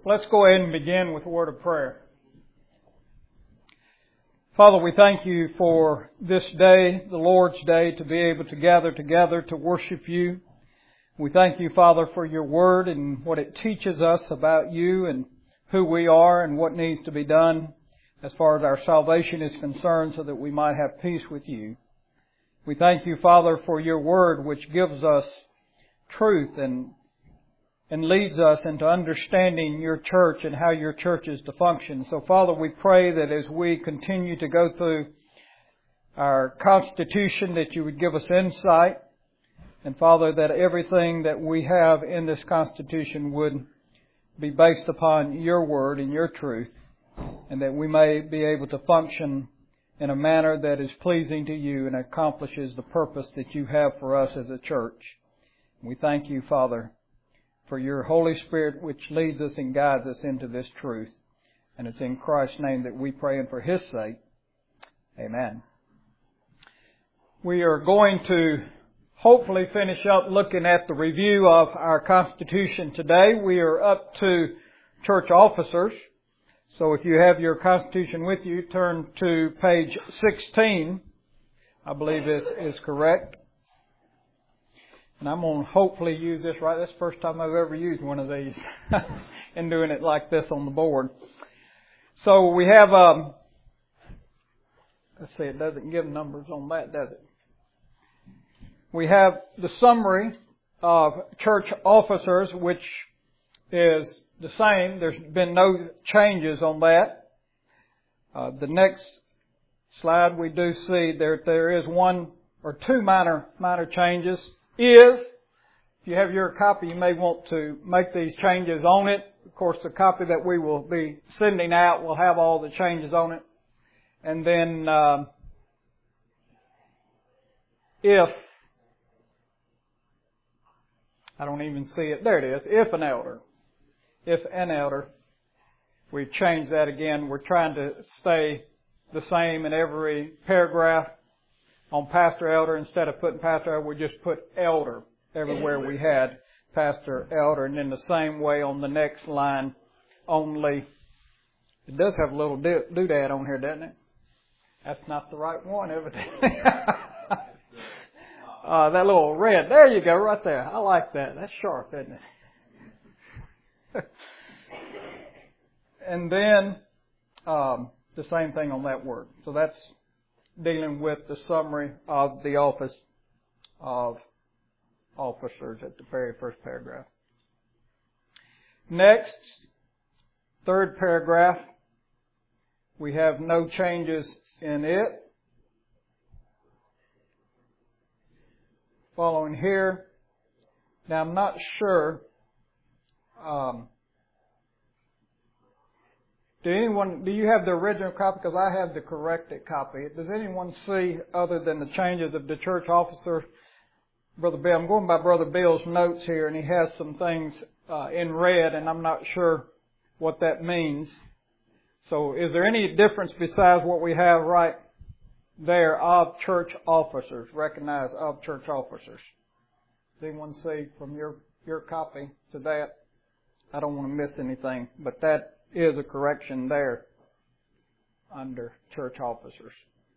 Let's go ahead and begin with a word of prayer. Father, we thank you for this day, the Lord's Day, to be able to gather together to worship you. We thank you, Father, for your word and what it teaches us about you and who we are and what needs to be done as far as our salvation is concerned so that we might have peace with you. We thank you, Father, for your word which gives us truth and leads us into understanding your church and how your church is to function. So, Father, we pray that as we continue to go through our Constitution, that you would give us insight. And, Father, that everything that we have in this Constitution would be based upon your word and your truth, and that we may be able to function in a manner that is pleasing to you and accomplishes the purpose that you have for us as a church. We thank you, Father, for your Holy Spirit which leads us and guides us into this truth. And it's in Christ's name that we pray, and for His sake. Amen. We are going to hopefully finish up looking at the review of our Constitution today. We are up to church officers. So if you have your Constitution with you, turn to page 16. I believe is correct. And I'm going to hopefully use this right. That's the first time I've ever used one of these and doing it like this on the board. So we have, let's see, it doesn't give numbers on that, does it? We have the summary of church officers, which is the same. There's been no changes on that. The next slide we do see there is one or two minor changes. If you have your copy, you may want to make these changes on it. Of course, the copy that we will be sending out will have all the changes on it. And then, if, I don't even see it, there it is, if an elder, we've changed that again. We're trying to stay the same in every paragraph. On pastor elder, instead of putting pastor elder, we just put elder everywhere we had pastor elder. And in the same way on the next line, only, it does have a little doodad on here, doesn't it? That's not the right one, evidently. That little red, there you go, right there. I like that. That's sharp, isn't it? And then, the same thing on that word. So that's dealing with the summary of the office of officers at the very first paragraph. Next, third paragraph, we have no changes in it. Following here, now I'm not sure, do you have the original copy? Because I have the corrected copy. Does anyone see, other than the changes of the church officer, Brother Bill? I'm going by Brother Bill's notes here, and he has some things in red, and I'm not sure what that means. So is there any difference besides what we have right there of church officers, recognize of church officers? Does anyone see from your copy to that? I don't want to miss anything, but that is a correction there under church officers.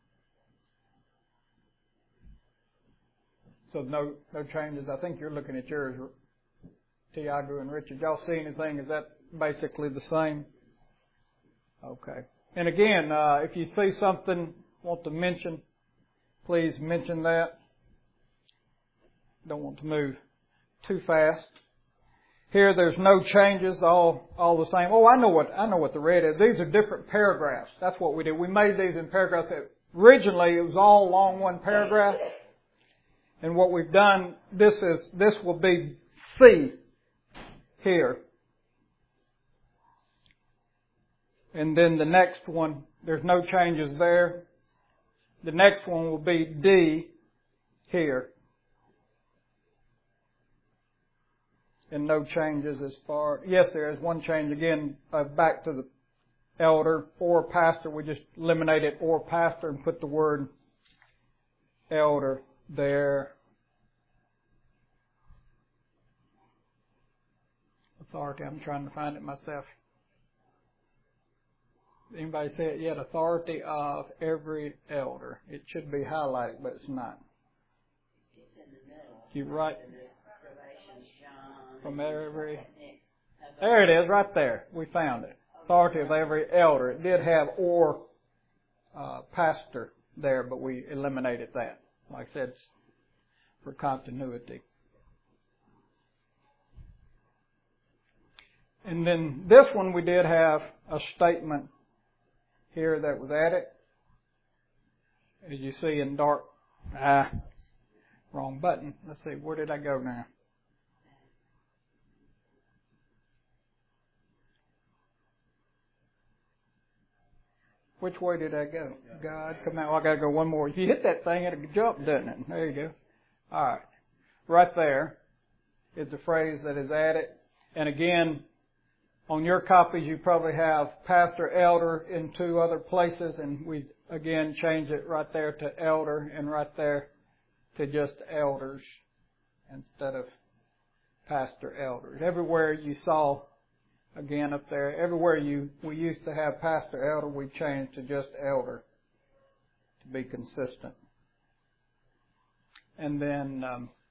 So no changes. I think you're looking at yours, Tiago and Richard. Y'all see anything? Is that basically the same? Okay. And again, if you see something want to mention, please mention that. Don't want to move too fast. Here, there's no changes, all the same. Oh, I know what the red is. These are different paragraphs. That's what we did. We made these in paragraphs. Originally, it was all along one paragraph. And what we've done, this will be C here. And then the next one, there's no changes there. The next one will be D here. And no changes as far, yes, there is one change again, back to the elder or pastor. We just eliminated or pastor and put the word elder there. Authority. I'm trying to find it myself. Anybody say it yet? Authority of every elder. It should be highlighted, but it's not. It's in the middle. You right. From every. There it is, right there. We found it. Authority of every elder. It did have or pastor there, but we eliminated that. Like I said, it's for continuity. And then this one we did have a statement here that was added. As you see in dark, wrong button. Let's see, where did I go now? Which way did I go? God, come out. I got to go one more. If you hit that thing, it'll jump, doesn't it? There you go. All right. Right there is the phrase that is added. And again, on your copies, you probably have pastor, elder in two other places, and we again change it right there to elder and right there to just elders instead of pastor, elders. Everywhere you saw, again up there, everywhere we used to have pastor, elder, we changed to just elder to be consistent. And then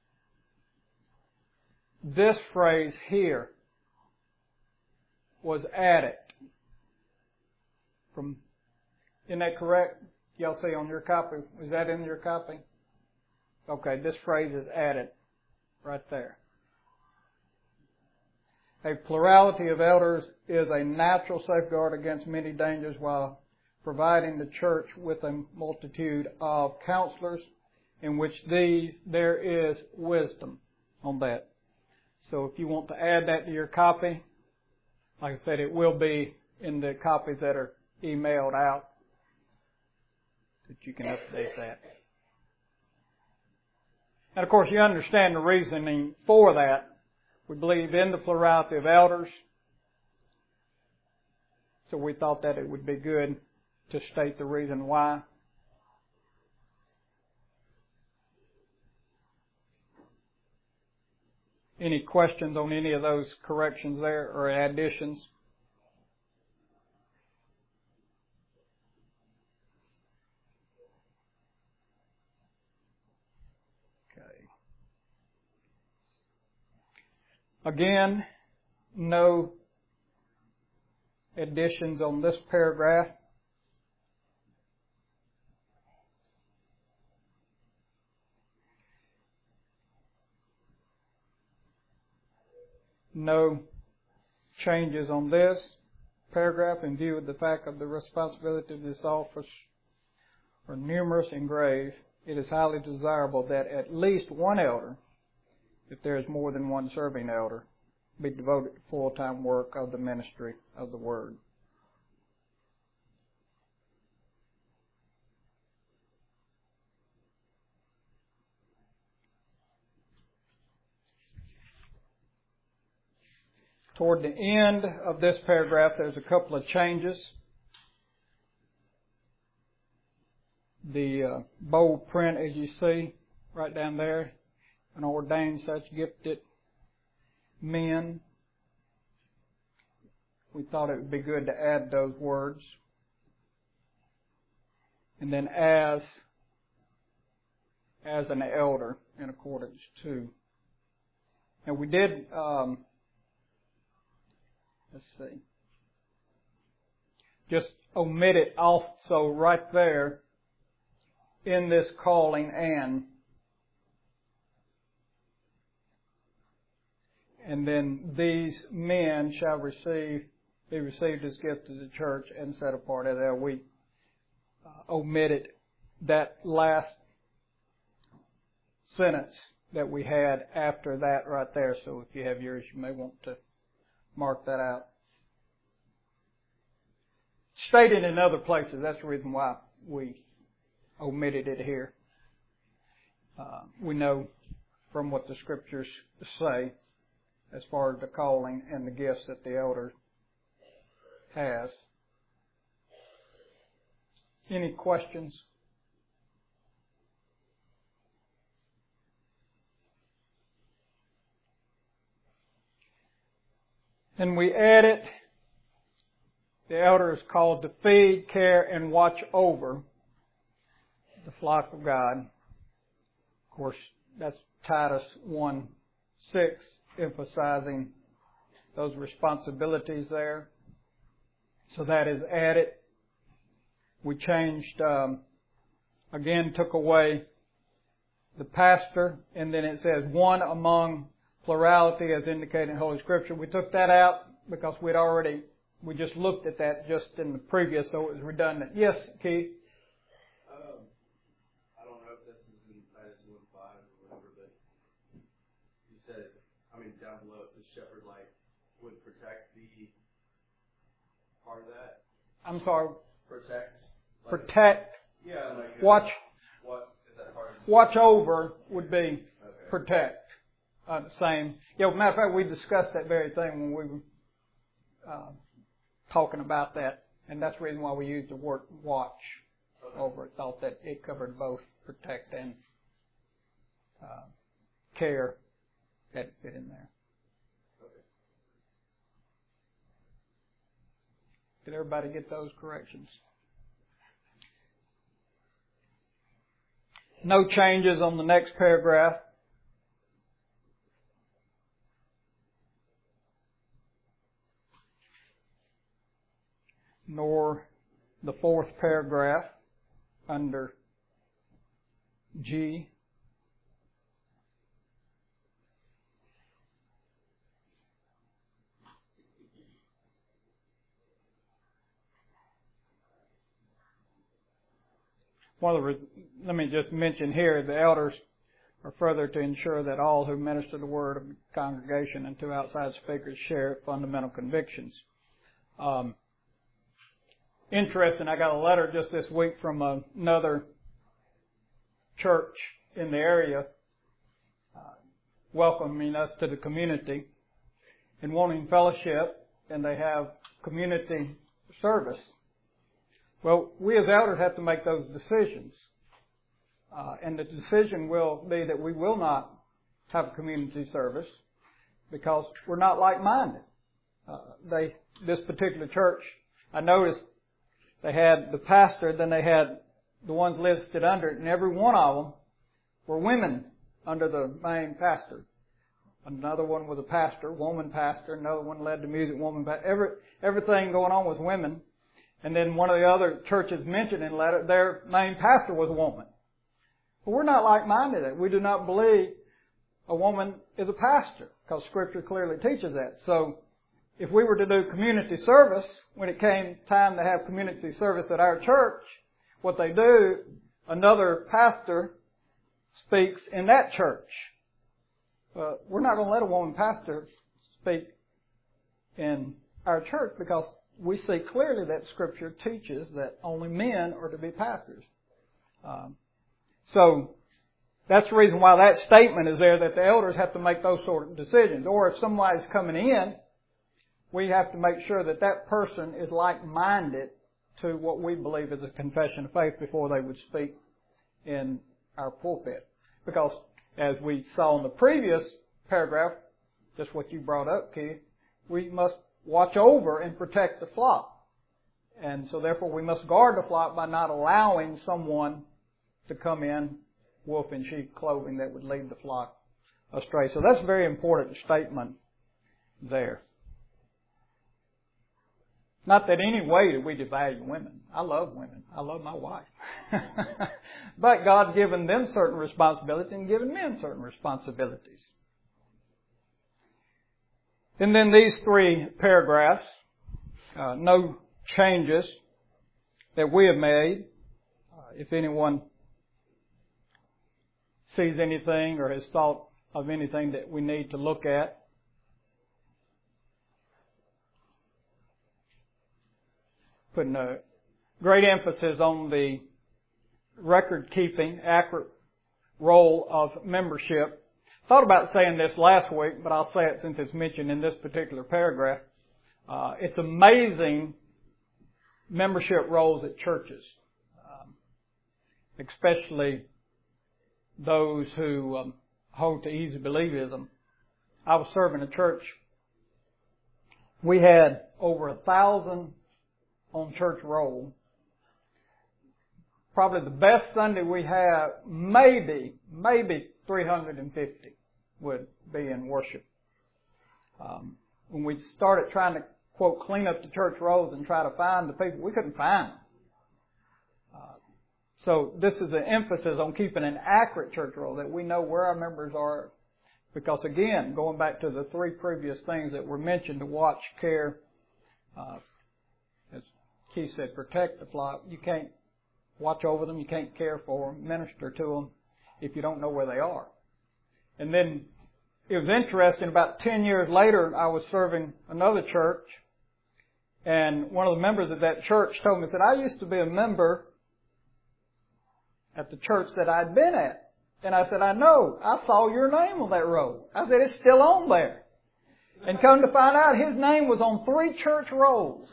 this phrase here was added from, isn't that correct? Y'all see on your copy? Was that in your copy? Okay, this phrase is added right there. A plurality of elders is a natural safeguard against many dangers while providing the church with a multitude of counselors in which there is wisdom on that. So if you want to add that to your copy, like I said, it will be in the copies that are emailed out that you can update that. And of course, you understand the reasoning for that. We believe in the plurality of elders. So we thought that it would be good to state the reason why. Any questions on any of those corrections there or additions? Okay. Again, no additions on this paragraph. No changes on this paragraph in view of the fact of the responsibility of this office are numerous and grave. It is highly desirable that at least one elder, if there is more than one serving elder, be devoted to full-time work of the ministry of the Word. Toward the end of this paragraph, there's a couple of changes. The bold print, as you see, right down there, and ordained such gifted men. We thought it would be good to add those words. And then as an elder in accordance to. And we did, let's see, just omit it also right there in this calling and then these men shall be received as gifts of the church and set apart as elder. We omitted that last sentence that we had after that right there. So if you have yours, you may want to mark that out. Stated in other places, that's the reason why we omitted it here. We know from what the Scriptures say as far as the calling and the gifts that the elder has. Any questions? And we added, the elder is called to feed, care, and watch over the flock of God. Of course, that's Titus 1:6, emphasizing those responsibilities there. So that is added. We changed, again, took away the pastor, and then it says one among plurality as indicated in Holy Scripture. We took that out because we just looked at that just in the previous, so it was redundant. Yes, Keith? I don't know if this is in Titus 1:5 or whatever, but you said, down below it says shepherd would protect the part of that. I'm sorry. Protect. Protect. Yeah, watch. What is that part? Watch over would be protect. Same. Yeah, matter of fact, we discussed that very thing when we were talking about that, and that's the reason why we used the word watch over it. Thought that it covered both protect and care. That fit in there. Okay. Did everybody get those corrections? No changes on the next paragraph. Nor the fourth paragraph under G. Let me just mention here, the elders are further to ensure that all who minister the word of the congregation and to outside speakers share fundamental convictions. Interesting, I got a letter just this week from another church in the area welcoming us to the community and wanting fellowship, and they have community service. Well, we as elders have to make those decisions. And the decision will be that we will not have a community service because we're not like-minded. This particular church, I noticed they had the pastor, then they had the ones listed under it, and every one of them were women under the main pastor. Another one was a pastor, woman pastor. Another one led the music, woman pastor. Everything going on was women. And then one of the other churches mentioned in the letter, their main pastor was a woman. But we're not like-minded. We do not believe a woman is a pastor because Scripture clearly teaches that. So if we were to do community service, when it came time to have community service at our church, what they do, another pastor speaks in that church. We're not going to let a woman pastor speak in our church because we see clearly that Scripture teaches that only men are to be pastors. So that's the reason why that statement is there, that the elders have to make those sort of decisions. Or if somebody's coming in, we have to make sure that that person is like-minded to what we believe is a confession of faith before they would speak in our pulpit. Because as we saw in the previous paragraph, just what you brought up, Keith, we must watch over and protect the flock. And so therefore we must guard the flock by not allowing someone to come in wolf in sheep clothing that would lead the flock astray. So that's a very important statement there. Not that any way do we devalue women. I love women. I love my wife. But God's given them certain responsibilities and given men certain responsibilities. And then these three paragraphs, no changes that we have made. If anyone sees anything or has thought of anything that we need to look at, putting a great emphasis on the record-keeping, accurate role of membership. Thought about saying this last week, but I'll say it since it's mentioned in this particular paragraph. It's amazing membership roles at churches, especially those who hold to easy believism. I was serving a church we had over 1,000 on church roll. Probably the best Sunday we had, maybe 350 would be in worship. When we started trying to, quote, clean up the church rolls and try to find the people, we couldn't find them. So this is an emphasis on keeping an accurate church roll, that we know where our members are. Because again, going back to the three previous things that were mentioned, to watch, care, as Keith said, protect the flock. You can't watch over them, you can't care for them, minister to them if you don't know where they are. And then it was interesting, about 10 years later, I was serving another church, and one of the members of that church told me, said, I used to be a member at the church that I'd been at. And I said, I know. I saw your name on that roll. I said, it's still on there. And come to find out, his name was on 3 church rolls.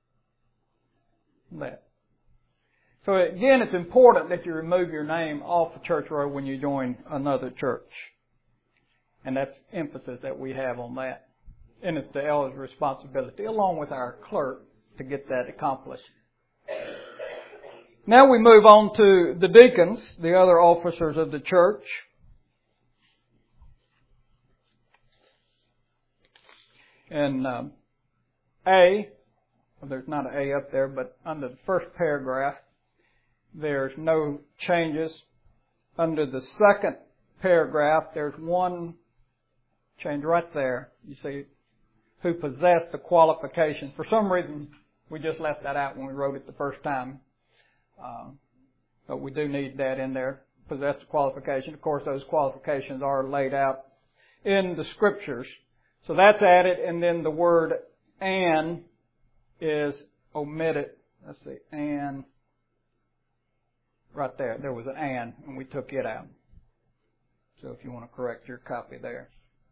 That. So again, it's important that you remove your name off the church roll when you join another church. And that's emphasis that we have on that. And it's the elder's responsibility, along with our clerk, to get that accomplished. Now we move on to the deacons, the other officers of the church. And there's not an A up there, but under the first paragraph, there's no changes. Under the second paragraph, there's one change right there. You see, who possess the qualifications. For some reason, we just left that out when we wrote it the first time. But we do need that in there. Possess the qualification. Of course, those qualifications are laid out in the Scriptures. So that's added, and then the word "and" is omitted. Let's see, "and." Right there. There was an "and," and we took it out. So if you want to correct your copy there.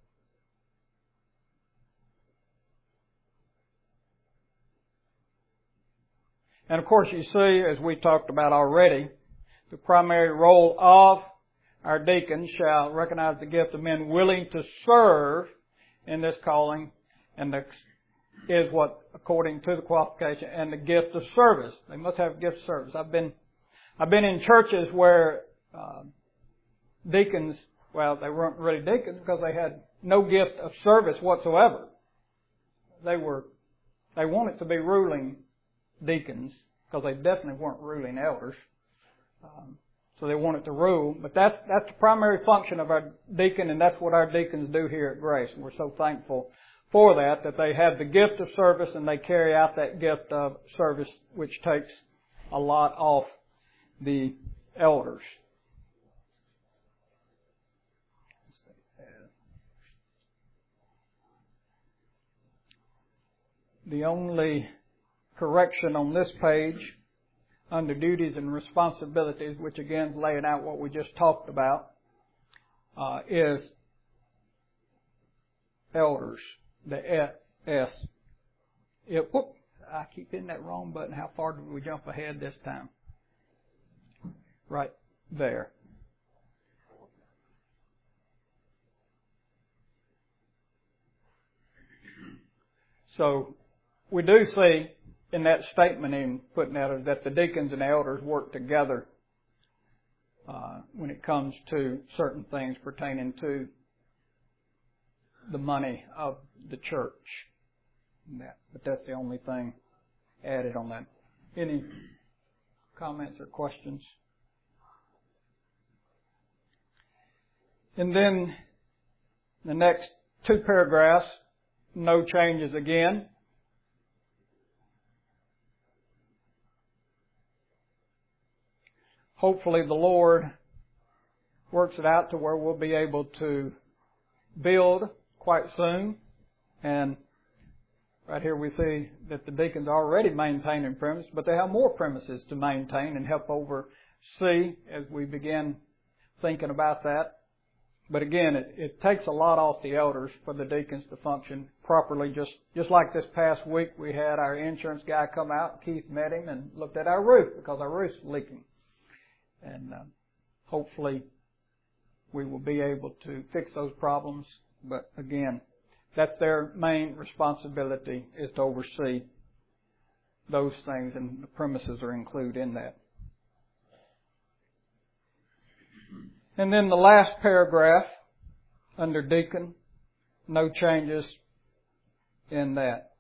And of course you see, as we talked about already, the primary role of our deacons shall recognize the gift of men willing to serve in this calling, and is what, according to the qualification, and the gift of service. They must have a gift of service. I've been in churches where deacons, well, they weren't really deacons because they had no gift of service whatsoever. They wanted to be ruling deacons, because they definitely weren't ruling elders. So they wanted to rule. But that's the primary function of our deacon, and that's what our deacons do here at Grace. And we're so thankful for that they have the gift of service and they carry out that gift of service, which takes a lot off the elders. The only correction on this page under duties and responsibilities, which again is laying out what we just talked about, is elders, the S. I keep hitting that wrong button. How far did we jump ahead this time? Right there. So we do see in that statement in putting out that the deacons and elders work together when it comes to certain things pertaining to the money of the church. But that's the only thing added on that. Any comments or questions? And then the next 2 paragraphs, no changes again. Hopefully the Lord works it out to where we'll be able to build quite soon. And right here we see that the deacons are already maintaining premises, but they have more premises to maintain and help oversee as we begin thinking about that. But again, it takes a lot off the elders for the deacons to function properly. Just like this past week, we had our insurance guy come out. Keith met him and looked at our roof because our roof's leaking. And hopefully we will be able to fix those problems. But again, That's their main responsibility, is to oversee those things, and the premises are included in that. And then the last paragraph under deacon, no changes in that.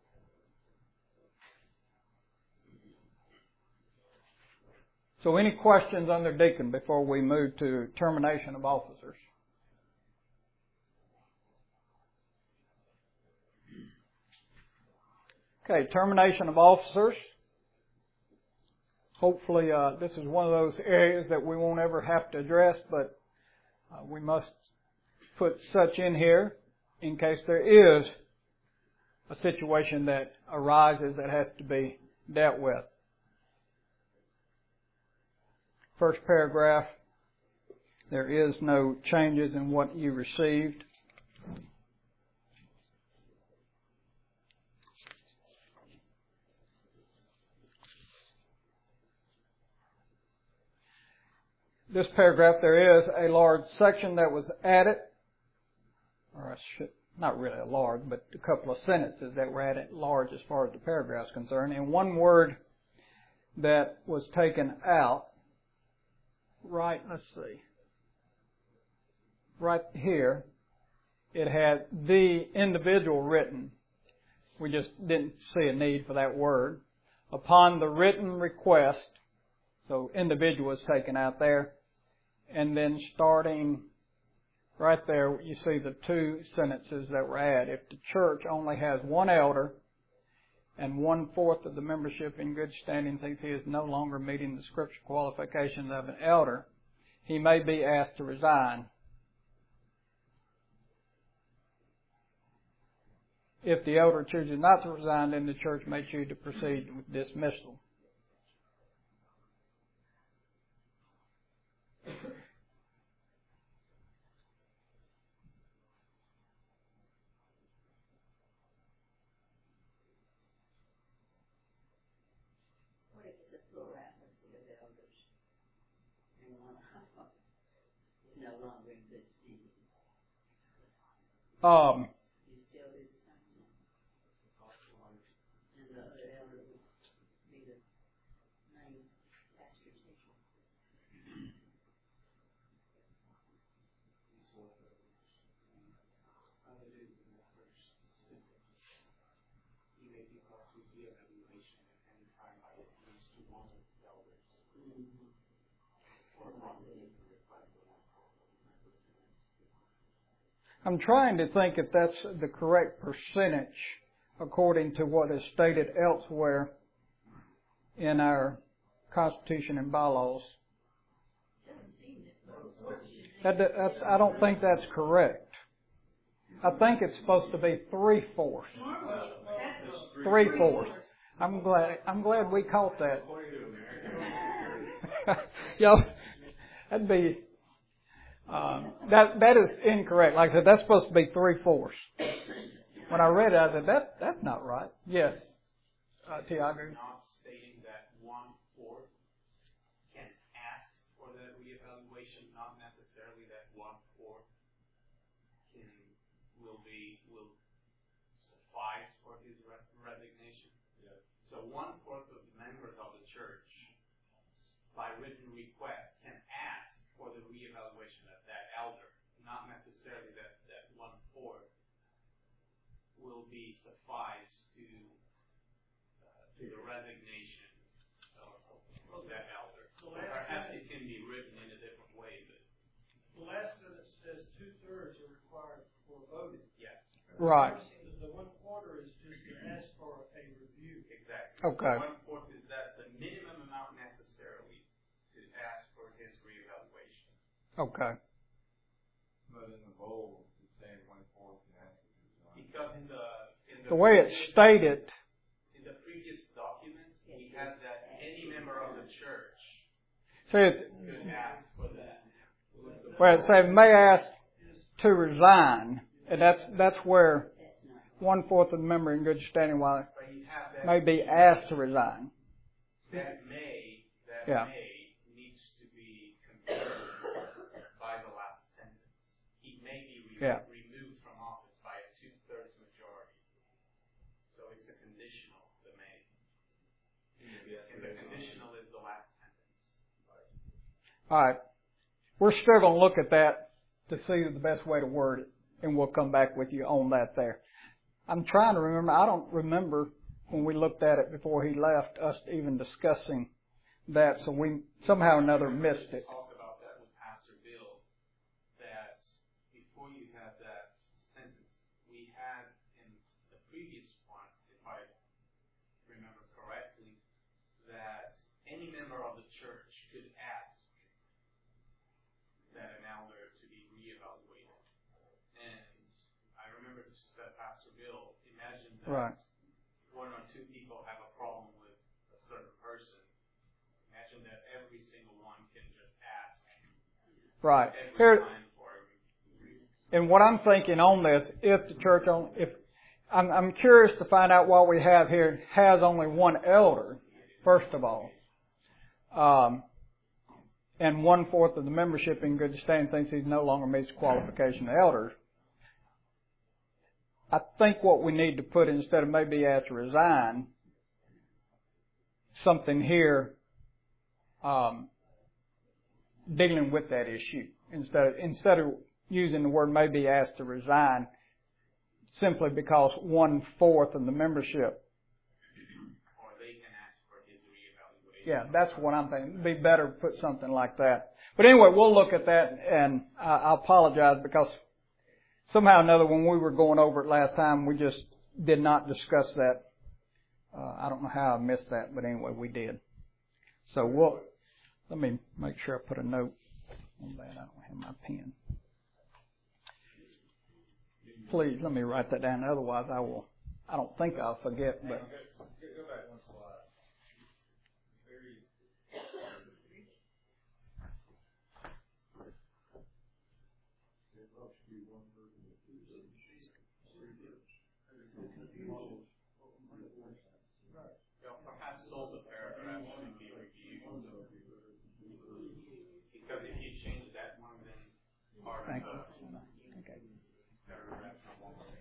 So any questions under deacon before we move to termination of officers? Okay, termination of officers. Hopefully this is one of those areas that we won't ever have to address, but we must put such in here in case there is a situation that arises that has to be dealt with. First paragraph, there is no changes in what you received. This paragraph, there is a large section that was added, or not really a large, but a couple of sentences that were added large as far as the paragraph is concerned, and one word that was taken out, right here, it had the individual written. We just didn't see a need for that word. Upon the written request, so individual was taken out there. And then starting right there, you see the two sentences that were added. If the church only has one elder and 1/4 of the membership in good standing thinks he is no longer meeting the scripture qualifications of an elder, he may be asked to resign. If the elder chooses not to resign, then the church may choose to proceed with dismissal. What if it's a plurality of elders? And one is no longer in good standing. You still do the same thing. And the other elder would be the main pastor teacher. You may be called to re-evaluation at any time by at least one of the elders. Or one of the I'm trying to think if that's the correct percentage according to what is stated elsewhere in our Constitution and bylaws. I don't think that's correct. I think it's supposed to be 3/4. 3/4. I'm glad we caught that. That'd be that is incorrect. Like I said, that's supposed to be 3/4. When I read it, I said that's not right. Yes, Tiago. not stating that 1/4 can ask for the reevaluation, not necessarily that 1/4 will suffice for his resignation. Yeah. So 1/4 of the members of the church, by written request, can ask for the reevaluation of that elder, not necessarily that 1/4 will be suffice to the resignation of that elder. Perhaps it can be written in a different way, but the last sentence says 2/3 are required for voting. yeah, Right. The 1/4 is just to ask for a review. exactly. Okay. 1/4 is that the minimum amount necessarily to ask for his reevaluation. Okay. But in the bold, it's saying 1/4 can ask if it's not. Because in The way it's stated, in the previous document, we had that any member of the church says, could ask for that. well, it says may ask to resign, and that's where 1/4 of the member in good standing while But you have that may be asked to resign. that may needs to be confirmed by the last sentence. He may be Yeah. removed from office by a 2/3 And the conditional is the last sentence. All right. We're still going to look at that to see the best way to word it, and we'll come back with you on that there. I'm trying to remember. I don't remember when we looked at it before he left us even discussing that, so we somehow or another missed it. We talked about that with Pastor Bill, that before you had that sentence, we had in the previous one, if I remember correctly, that any member of the church could ask that an elder to be reevaluated. And I remember you said, Pastor Bill, imagine that Right. one or two people have a problem with a certain person. Imagine that every single one can just ask Right. every Here, time for every. and what I'm thinking on this, if the church I'm curious to find out what we have here has only one elder, first of all. And 1/4 of the membership in good standing thinks he no longer meets the qualification of elders. I think what we need to put, instead of maybe asked to resign, something here dealing with that issue. Instead of using the word maybe asked to resign, simply because 1/4 of the membership. Or they can ask for his reevaluation. Yeah, that's what I'm thinking. It'd be better to put something like that. But anyway, we'll look at that, and I apologize because somehow or another when we were going over it last time, we just did not discuss that. I don't know how I missed that, but anyway, we did. So let me make sure I put a note on that. I don't have my pen. Please, let me write that down. Otherwise, I don't think I'll forget, but. Go back one slide. Very. Perhaps all the paragraphs should be reviewed. Because if you change that one, then part of the paragraph won't work.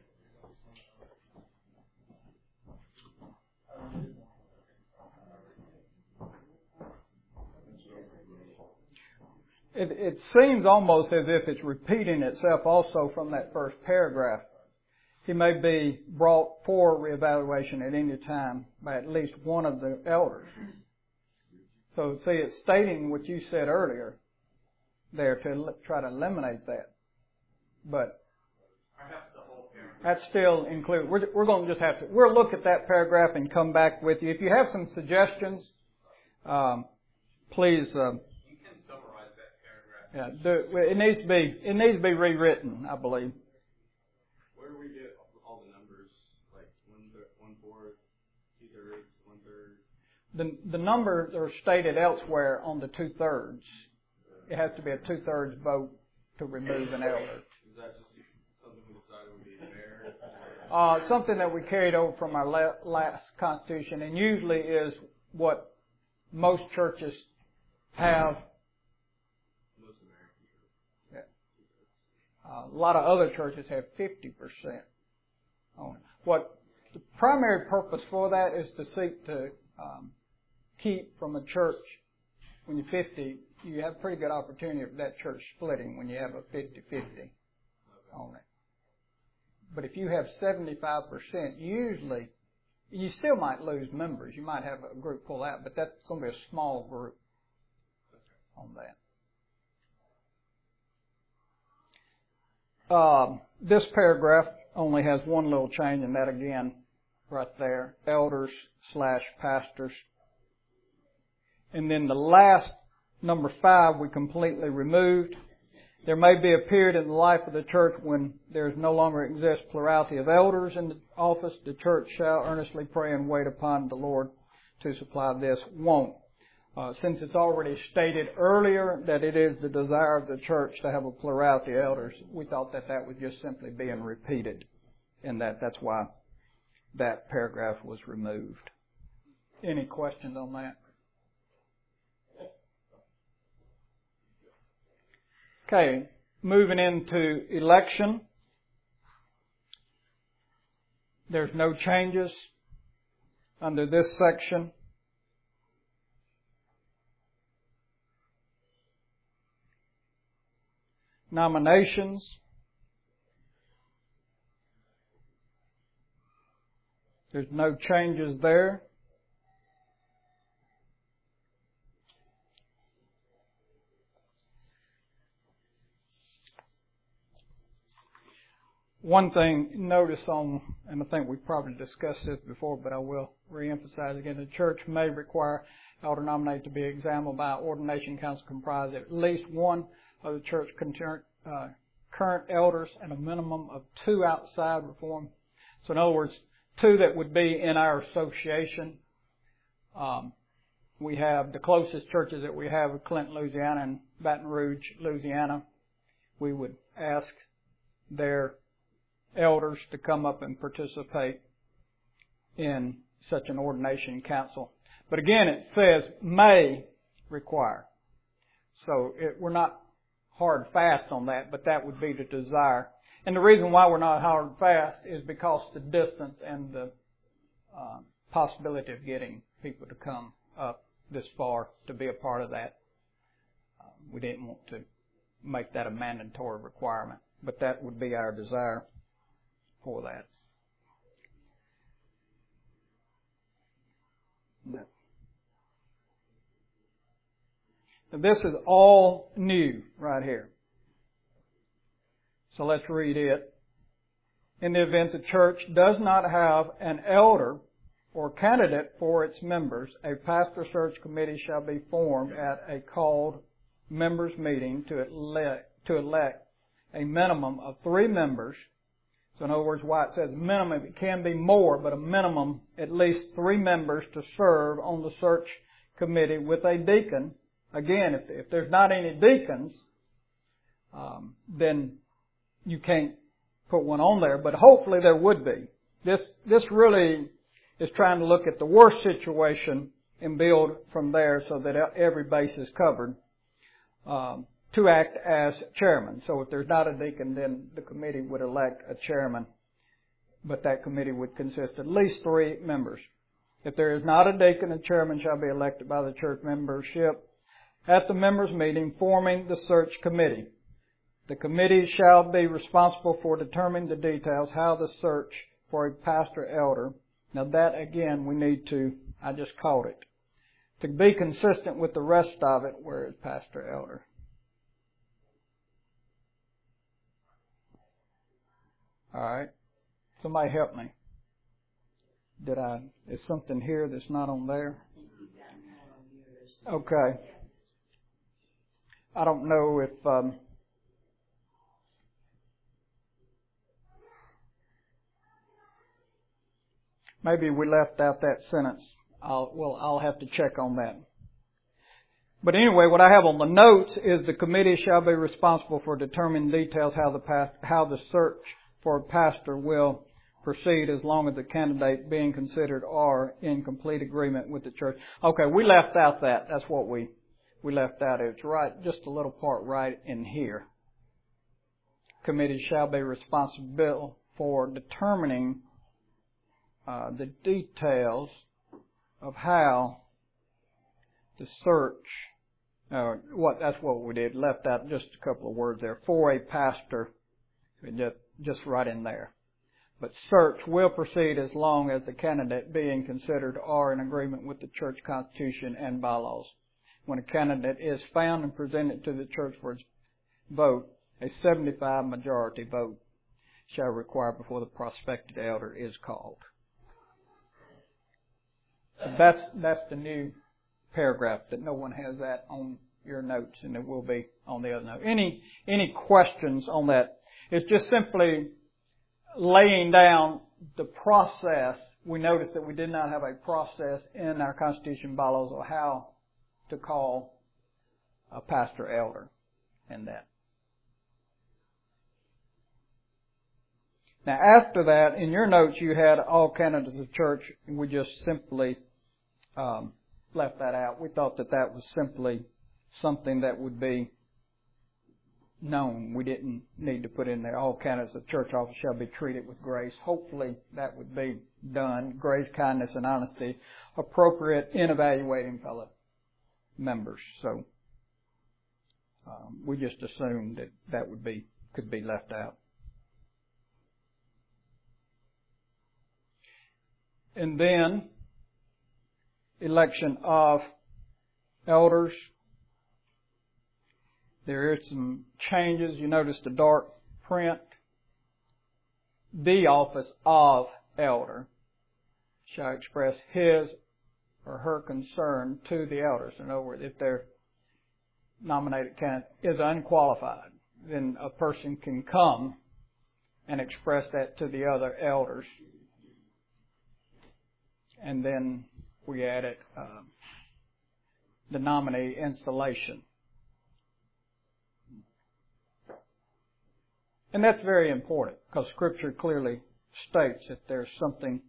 It seems almost as if it's repeating itself also from that first paragraph. He may be brought for reevaluation at any time by at least one of the elders. So, see, it's stating what you said earlier there to try to eliminate that. But Perhaps the whole paragraph. that's still included. We're going to just have to, we'll look at that paragraph and come back with you. If you have some suggestions, please, You can summarize that paragraph. it needs to be rewritten, I believe. Where do we get all the numbers? Like 1/4, 2/3, 1/3. The numbers are stated elsewhere on the 2/3. It has to be a 2/3 vote to remove an elder. Is that just something we decided would be fair? Something that we carried over from our last constitution, and usually is what most churches have. Most American churches. Yeah. A lot of other churches have 50% on it. What the primary purpose for that is to seek to keep from a church, when you're 50, you have a pretty good opportunity of that church splitting when you have a 50-50 on it. But if you have 75%, usually, you still might lose members. You might have a group pull out, but that's going to be a small group on that. This paragraph only has one little change, and that again, right there, elders/pastors. And then the last, number 5, we completely removed. There may be a period in the life of the church when there no longer exists plurality of elders in the office. The church shall earnestly pray and wait upon the Lord to supply this. Won't. Since it's already stated earlier that it is the desire of the church to have a plurality of elders, we thought that that was just simply being repeated. And that's why that paragraph was removed. Any questions on that? Okay, moving into election. There's no changes under this section. nominations. There's no changes there. One thing notice on, and I think we've probably discussed this before, but I will reemphasize again, the church may require elder nominated to be examined by an ordination council comprised of at least one of the church current elders and a minimum of 2 outside Reformed. So in other words, 2 that would be in our association. We have the closest churches that we have are Clinton, Louisiana and Baton Rouge, Louisiana. We would ask their elders to come up and participate in such an ordination council. But again, it says may require. So we're not hard and fast on that, but that would be the desire. And the reason why we're not hard and fast is because the distance and the possibility of getting people to come up this far to be a part of that. We didn't want to make that a mandatory requirement, but that would be our desire for that. Now, this is all new right here. So let's read it. In the event the church does not have an elder or candidate for its members, a pastor search committee shall be formed at a called members meeting to elect a minimum of 3 members. So in other words, why it says minimum, it can be more, but a minimum at least 3 members to serve on the search committee with a deacon. Again, if there's not any deacons, then you can't put one on there, but hopefully there would be. This really is trying to look at the worst situation and build from there so that every base is covered, to act as chairman. So if there's not a deacon, then the committee would elect a chairman, but that committee would consist of at least 3 members. If there is not a deacon, a chairman shall be elected by the church membership at the members' meeting forming the search committee. The committee shall be responsible for determining the details, how the search for a pastor elder. Now that again we need to, I just called it, to be consistent with the rest of it where it's pastor elder. Alright. Somebody help me. Is something here that's not on there? Okay. I don't know if, maybe we left out that sentence. I'll have to check on that. But anyway, what I have on the notes is the committee shall be responsible for determining details how the search for a pastor will proceed as long as the candidate being considered are in complete agreement with the church. Okay, we left out that. That's what we left out. It's right, just a little part right in here. Committee shall be responsible for determining the details of how the search, that's what we did, left out just a couple of words there, for a pastor, just right in there. But search will proceed as long as the candidate being considered are in agreement with the church constitution and bylaws. When a candidate is found and presented to the church for its vote, a 75 majority vote shall require before the prospective elder is called. So that's the new paragraph, that no one has that on your notes, and it will be on the other note. Any questions on that? It's just simply laying down the process. We noticed that we did not have a process in our constitution bylaws of how to call a pastor elder in that. Now after that, in your notes you had all candidates of church, and we just simply left that out. We thought that was simply something that would be known. We didn't need to put in there all candidates of church office shall be treated with grace. Hopefully that would be done. Grace, kindness, and honesty appropriate in evaluating fellow members. So we just assumed that could be left out. And then, election of elders. There are some changes. You notice the dark print. The office of elder shall express his or her concern to the elders. In other words, if their nominated candidate is unqualified, then a person can come and express that to the other elders. And then we added the nominee installation. And that's very important because Scripture clearly states that there's something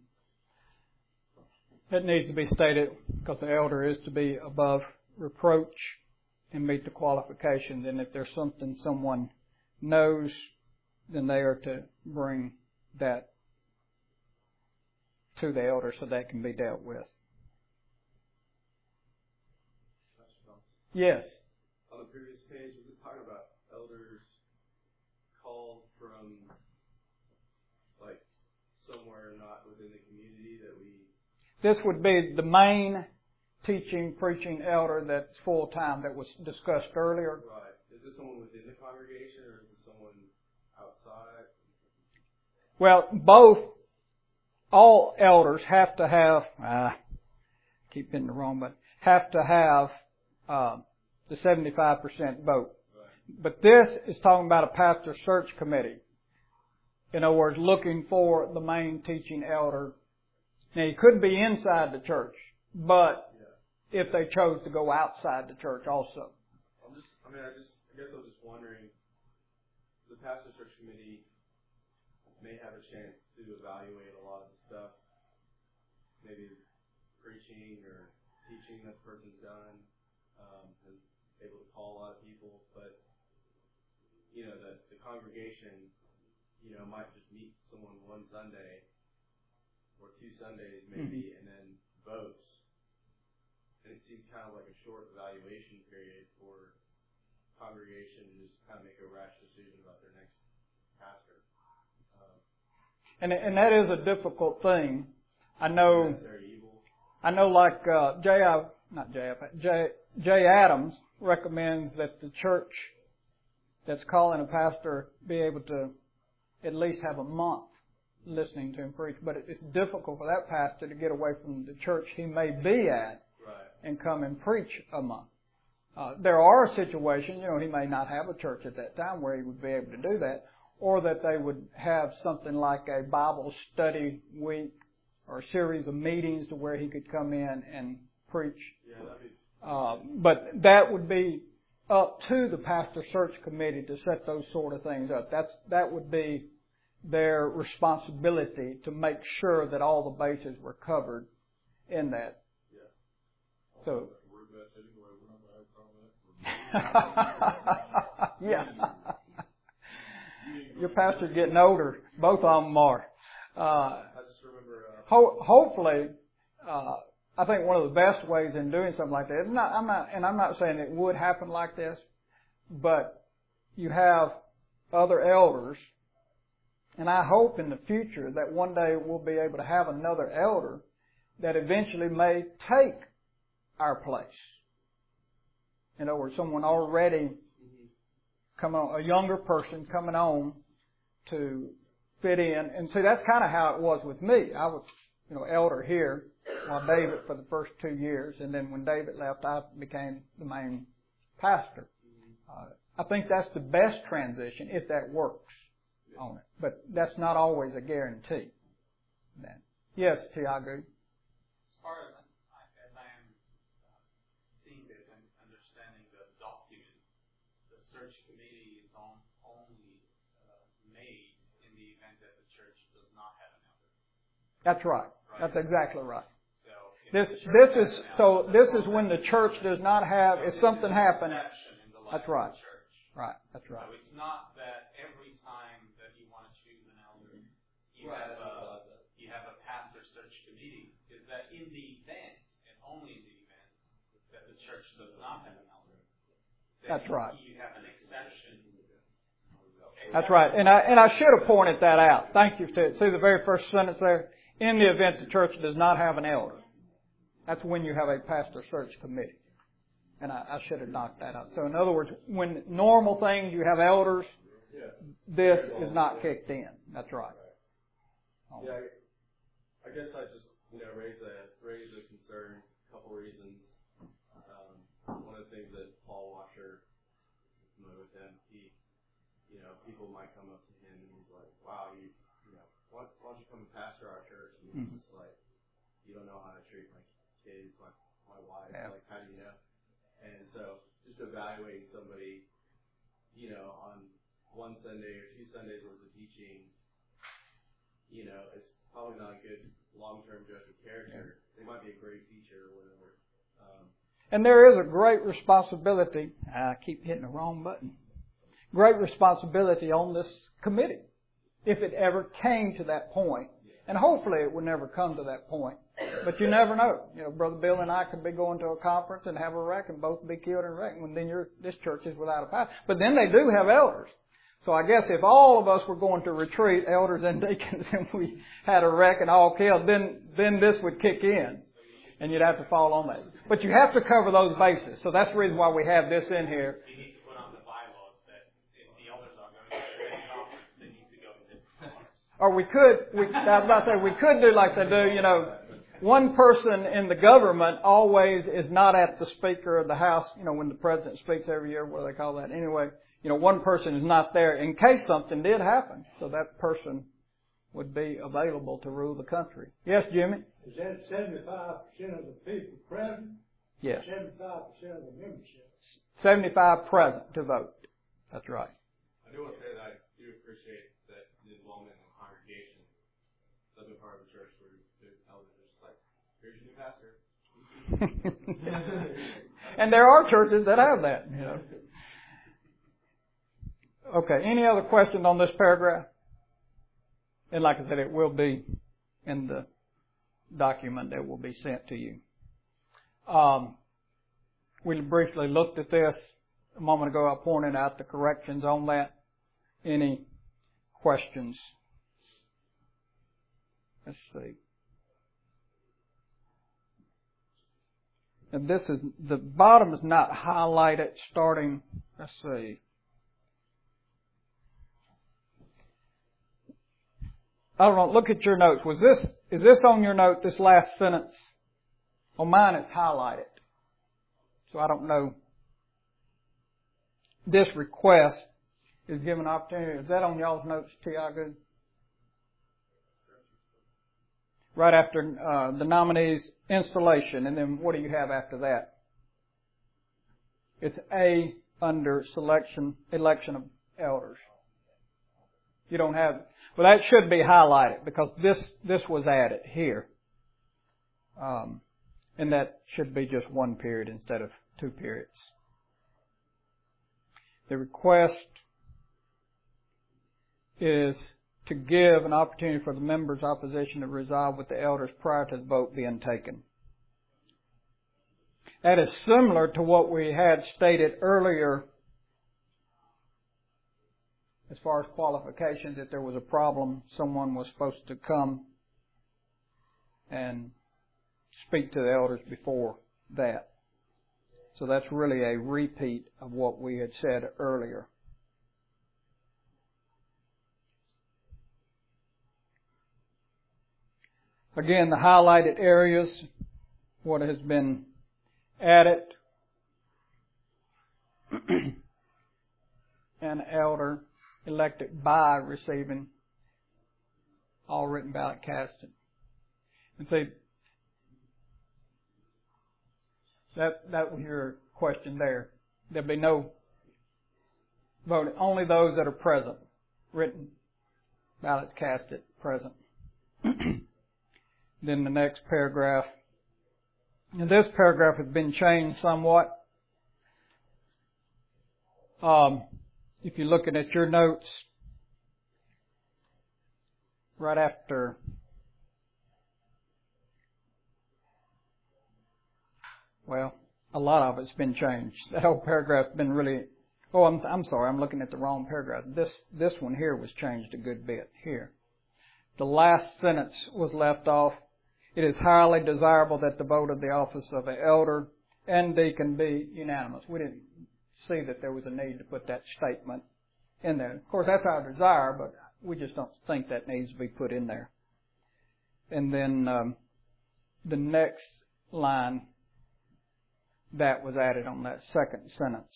that needs to be stated because the elder is to be above reproach and meet the qualifications. And if there's something someone knows, then they are to bring that to the elder so that can be dealt with. Yes. On the previous page, was it talking about elders called from like somewhere not within the community that we? This would be the main teaching, preaching elder that's full time that was discussed earlier. Right. Is this someone within the congregation or is this someone outside? Well, all elders have to have, keep getting it wrong, but have to have the 75% vote. Right. But this is talking about a pastor search committee. In other words, looking for the main teaching elder. Now, he could be inside the church, but if they chose to go outside the church also. I guess I was just wondering, the pastor search committee may have a chance to evaluate a lot of the stuff, maybe preaching or teaching that the person's done, and able to call a lot of people, but, the congregation, might just meet someone one Sunday or 2 Sundays maybe, and then votes. And it seems kind of like a short evaluation period for congregation to just kind of make a rash decision about their next pastor. And that is a difficult thing. I know like Jay Adams recommends that the church that's calling a pastor be able to at least have a month listening to him preach. But it's difficult for that pastor to get away from the church he may be at and come and preach a month. There are situations, he may not have a church at that time where he would be able to do that, or that they would have something like a Bible study week or a series of meetings to where he could come in and preach. But that would be up to the pastor search committee to set those sort of things up. That would be their responsibility to make sure that all the bases were covered in that. So. Yeah. Your pastor's getting older. Both of them are. I just remember. Hopefully, I think one of the best ways in doing something like that. I'm not saying it would happen like this, but you have other elders, and I hope in the future that one day we'll be able to have another elder that eventually may take our place. In other words, someone already coming on, a younger person coming on to fit in. And see, that's kind of how it was with me. I was, elder here while David for the first 2 years, and then when David left, I became the main pastor. I think that's the best transition if that works on it. But that's not always a guarantee. Yes, Tiago. As far as I am seeing this and understanding the document, the search committee is only made in the event that the church does not have an elder. That's right. That's exactly right. So this is when the church does not have. If something happened, that's right. Right. That's right. So it's not that every time that you want to choose an elder, you have a pastor search committee. Is that in the event and only in the event that the church does not have an elder, That's right. You have an exception. That's right. And I should have pointed that out. Thank you. See the very first sentence there? In the event the church does not have an elder. That's when you have a pastor search committee. And I should have knocked that out. So in other words, when normal things you have elders, this is not kicked in. That's right. Yeah, I guess I just raise a concern. A couple reasons. One of the things that Paul Washer, with him, people might come up to him and he's like, "Wow, why don't you come and pastor our church?" And he's just like, "You don't know how to treat my kids, my wife. Like, how do you know?" And so, just evaluating somebody, on one Sunday or 2 Sundays worth of teaching, it's probably not a good long-term judge of character. They might be a great teacher or whatever. And there is a great responsibility. I keep hitting the wrong button. Great responsibility on this committee, if it ever came to that point. And hopefully it would never come to that point. But you never know. Brother Bill and I could be going to a conference and have a wreck and both be killed in a wreck. And then this church is without a pastor. But then they do have elders. So I guess if all of us were going to retreat, elders and deacons, and we had a wreck and all killed, then this would kick in. And you'd have to fall on that. But you have to cover those bases. So that's the reason why we have this in here. You need to put on the bylaws that if the elders are going to the conference, they need to go to different conference. Or I was about to say, we could do like they do, one person in the government always is not at the Speaker of the House, when the President speaks every year, what do they call that? Anyway, one person is not there in case something did happen. So that person would be available to rule the country. Yes, Jimmy? Is that 75% of the people present? Yes. 75% of the membership? 75 present to vote. That's right. I do want to say that I do appreciate that the involvement in the congregation. So I've been part of a church where the elders are just like, "Here's your new pastor." And there are churches that have that, Okay, any other questions on this paragraph? And like I said, it will be in the document that will be sent to you. We briefly looked at this a moment ago. I pointed out the corrections on that. Any questions? Let's see. And the bottom is not highlighted starting, let's see. I don't know, look at your notes. Is this on your note, this last sentence? On mine it's highlighted. So I don't know. This request is given opportunity. Is that on y'all's notes, T.I. Good? Right after the nominee's installation, and then what do you have after that? It's A under election of elders. You don't have, well, that should be highlighted because this was added here. And that should be just one period instead of 2 periods. The request is to give an opportunity for the members' opposition to resolve with the elders prior to the vote being taken. That is similar to what we had stated earlier as far as qualifications. If there was a problem, someone was supposed to come and speak to the elders before that. So that's really a repeat of what we had said earlier. Again, the highlighted areas, what has been added. An elder elected by receiving all written ballot casted. And see, that was your question there. There'll be no voting. Only those that are present. Written ballots casted present. Then the next paragraph. And this paragraph has been changed somewhat. If you're looking at your notes, right after a lot of it's been changed. That whole paragraph's been really, I'm sorry, I'm looking at the wrong paragraph. This one here was changed a good bit here. The last sentence was left off. It is highly desirable that the vote of the office of an elder and deacon be unanimous. We didn't see that there was a need to put that statement in there. Of course, that's our desire, but we just don't think that needs to be put in there. And then the next line, that was added on that second sentence.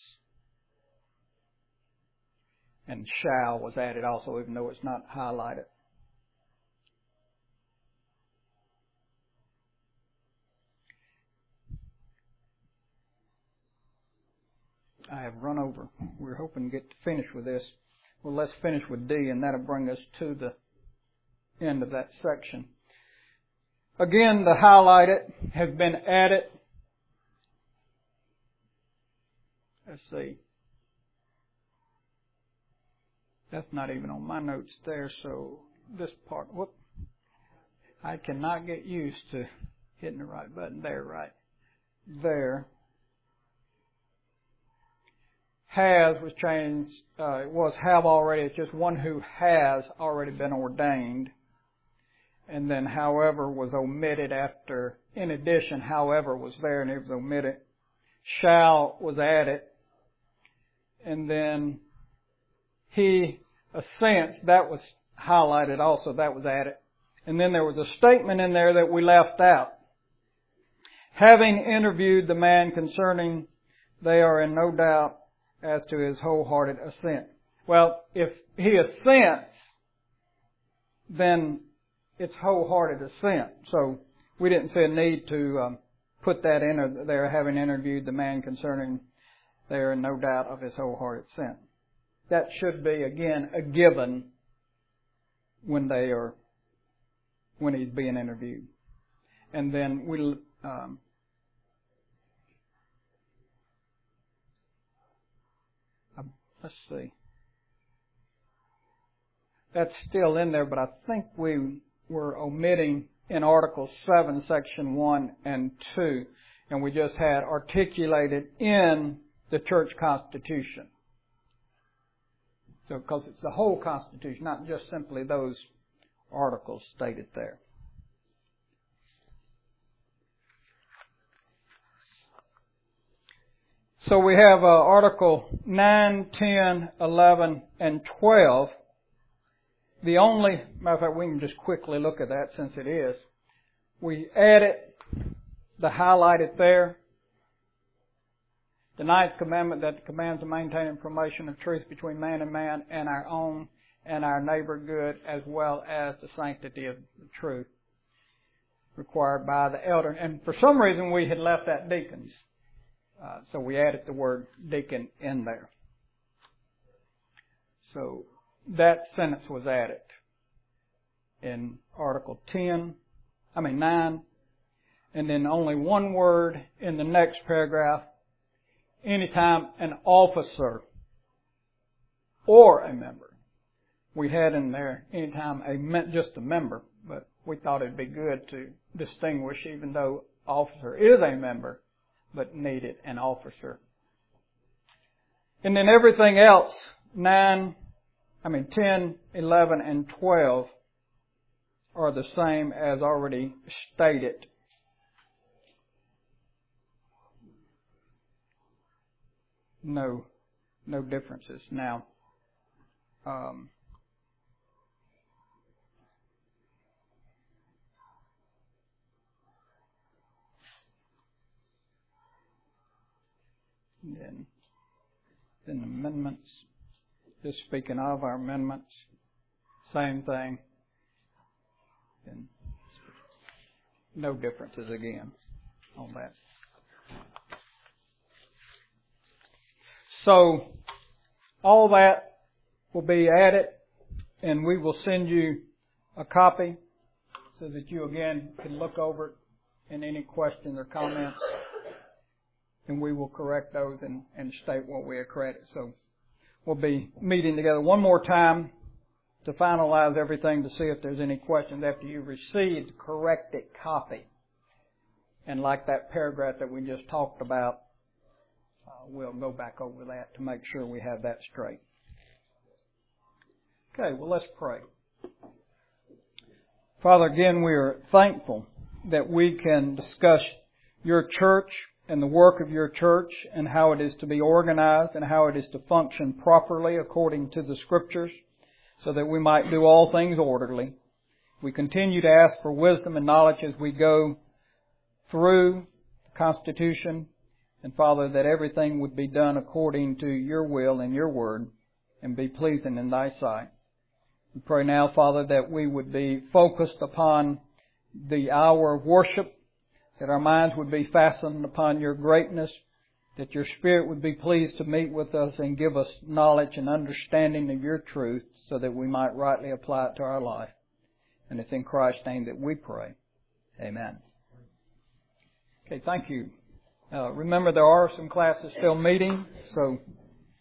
And shall was added also, even though it's not highlighted. I have run over. We're hoping to get to finish with this. Well, let's finish with D, and that'll bring us to the end of that section. Again, the highlighted has been added. Let's see. That's not even on my notes there, so this part, I cannot get used to hitting the right button there, right there. Has was changed, it was have already, it's just one who has already been ordained. And then however was omitted after, in addition, however was there and it was omitted. Shall was added. And then he assents, that was highlighted also, that was added. And then there was a statement in there that we left out. Having interviewed the man concerning, they are in no doubt as to his wholehearted assent. Well, if he assents, then it's wholehearted assent. So we didn't see a need to put that in there, having interviewed the man concerning, they are in no doubt of his wholehearted assent. That should be, again, a given when he's being interviewed. And then let's see. That's still in there, but I think we were omitting in Article 7, Section 1 and 2, and we just had articulated in the church constitution. So, because it's the whole Constitution, not just simply those articles stated there. So we have Article 9, 10, 11, and 12. The only, matter of fact, we can just quickly look at that since it is. We added the highlighted there. The 9th commandment that commands the maintaining and promotion of truth between man and our own and our neighbor good, as well as the sanctity of the truth required by the elder. And for some reason we had left that deacons. So we added the word deacon in there. So that sentence was added in Article 9, and then only one word in the next paragraph. Anytime an officer or a member. We had in there anytime just a member, but we thought it'd be good to distinguish, even though officer is a member, but needed an officer. And then everything else, 10, 11, and 12 are the same as already stated. No differences. Now, then amendments. Just speaking of our amendments, same thing. And no differences again on that. So, all that will be added, and we will send you a copy so that you again can look over it and any questions or comments, and we will correct those and state what we have corrected. So, we'll be meeting together one more time to finalize everything to see if there's any questions after you receive the corrected copy. And like that paragraph that we just talked about, we'll go back over that to make sure we have that straight. Okay, well, let's pray. Father, again, we are thankful that we can discuss your church and the work of your church and how it is to be organized and how it is to function properly according to the Scriptures so that we might do all things orderly. We continue to ask for wisdom and knowledge as we go through the Constitution, and Father, that everything would be done according to your will and your word and be pleasing in thy sight. We pray now, Father, that we would be focused upon the hour of worship, that our minds would be fastened upon your greatness, that your Spirit would be pleased to meet with us and give us knowledge and understanding of your truth so that we might rightly apply it to our life. And it's in Christ's name that we pray. Amen. Okay, thank you. Remember, there are some classes still meeting, so